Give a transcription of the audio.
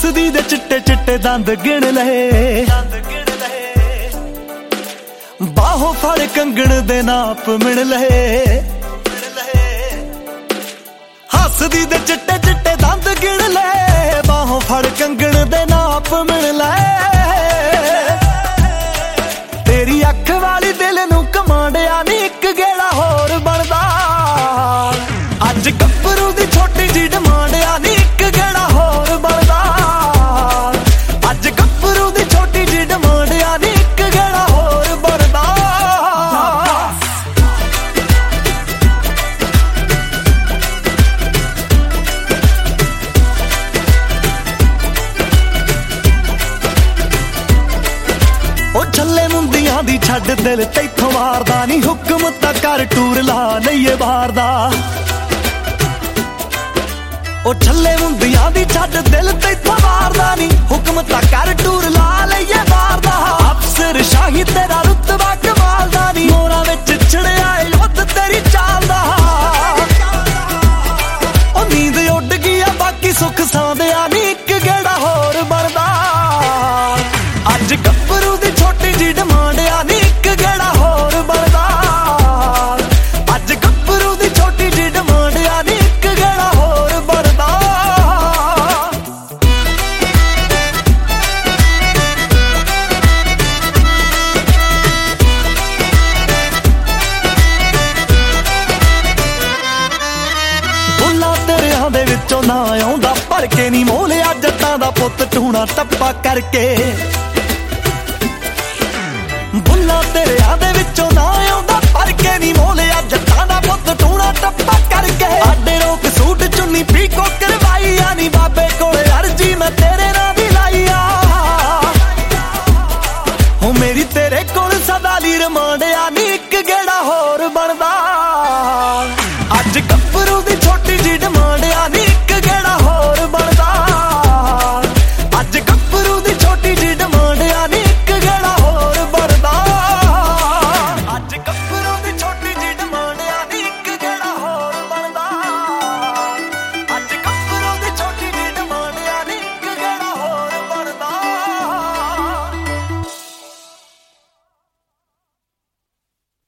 ਹੱਸਦੀ ਦੇ ਚਿੱਟੇ ਚਿੱਟੇ ਦੰਦ ਗਿਣ ਲਏ, ਬਾਹੋਂ ਫੜ ਕੰਗਣ ਦੇ ਨਾਪ ਮਿਣ ਲਏ। ਹੱਸਦੀ ਦੇ ਚਿੱਟੇ ਚਿੱਟੇ ਦੰਦ ਗਿਣ ਲਏ, ਬਾਹੋਂ ਫੜ ਕੰਗਣ ਦੇ ਨਾਪ ਮਿਣ ਲਏ। ਤੇਰੀ ਅੱਖ ਵਾਲੀ ਦਿਲ ਨੂੰ ਕਮਾਂਡਿਆ ਨੀ ਇੱਕ ਗੇੜਾ ਹੋਰ ਬਣਦਾ। ਅੱਜ ਗੱਭਰੂ ਦੀ ਛੋਟੀ ਜੀ ਡਿਮਾਂਡ ਆ ਨੀ ਇੱਕ ਗੇੜਾ ਹੋਰ ਬਣਦਾ। ਅੱਜ ਗੱਭਰੂ ਦੀ ਛੋਟੀ ਜੀ ਡਿਮਾਂਡ ਆ ਨੀ ਇੱਕ ਗੇੜਾ ਹੋਰ ਬਣਦਾ। ਉਹ ਛੱਲੇ ਮੁੰਦੀਆਂ ਦੀ ਛੱਡ ਦਿਲ ਤੈਥੋਂ ਮਾਰਦਾ ਨੀ, ਹੁਕਮ ਤਾਂ ਕਰ ਟੂਰ ਲਾ ਲਈਏ ਬਾਹਰ ਦਾ। ਉਹ ਛੱਲੇ ਮੁੰਦੀਆਂ ਦੀ ਛੱਡ ਦਿਲ ਤੈਥੋਂ ਮਾਰਦਾ ਨੀ, ਹੁਕਮ ਤਾਂ ਕਰ ਟੂਰ ਲਾ ਲਈਏ ਬਾਹਰ ਦਾ। ਅਫਸਰ ਸ਼ਾਹੀ ਤੇਰਾ ਰੁਤਬਾ ਕਮਾਲ ਦਾ ਨੀ, ਮੋਰਾਂ ਵਿੱਚ ਚੜਿਆ ਏ ਯੁੱਧ ਤੇਰੀ ਚਾਲ ਦਾ। ਉਹ ਨੀਂਦ ਉੱਡ ਗਈ ਆ ਬਾਕੀ ਸੁੱਖ ਸਾਂਦਿਆ ਨੀ ਇੱਕ ਗੇੜਾ ਹੋਰ ਬਣਦਾ। ਅੱਜ ਗੱਭਰੂ ਦੀ ਛੋਟੀ ਜੀ ਡਿਮਾਂਡ ਆ ਨੀ ਇੱਕ ਗੇੜਾ ਹੋਰ ਬਣਦਾ। ਅੱਜ ਗੱਭਰੂ ਦੀ ਛੋਟੀ ਜੀ ਡਿਮਾਂਡ ਆ ਨੀ ਇੱਕ ਗੇੜਾ ਹੋਰ ਬਣਦਾ। ਬੁੱਲਾਂ ਤੇਰਿਆਂ ਦੇ ਵਿੱਚੋਂ ਨਾ ਆਉਂਦਾ ਭਰ ਕੇ ਨੀ ਮੋਲਿਆ ਜੱਟਾਂ ਦਾ ਪੁੱਤ ਟੂਣਾ ਟੱਪਾ ਕਰਕੇ। ਬੁੱਲਾਂ ਤੇਰਿਆਂ ਦੇ ਵਿੱਚੋਂ ਨਾ ਆਉਂਦਾ ਭਰ ਕੇ ਨੀ ਮੋਲਿਆ ਜੱਟਾਂ ਦਾ ਪੁੱਤ ਟੂਣਾ ਟੱਪਾ ਕਰਕੇ। ਆਡੇ ਰੋਕ ਸੂਟ ਚੁੰਨੀ ਪੀਕੋ ਕਰਵਾਈ ਆ ਨੀ, ਬਾਬੇ ਕੋਲੇ ਅਰਜੀ ਮੈਂ ਤੇਰੇ ਨਾਂ ਦੀ ਲਾਈ ਆ। ਹੋ ਮੇਰੀ ਤੇਰੇ ਕੋਲ ਸਦਾ ਲਈ ਰਿਮਾਂਡ ਆ ਨੀ ਇੱਕ ਗੇੜਾ ਹੋਰ ਬਣਦਾ।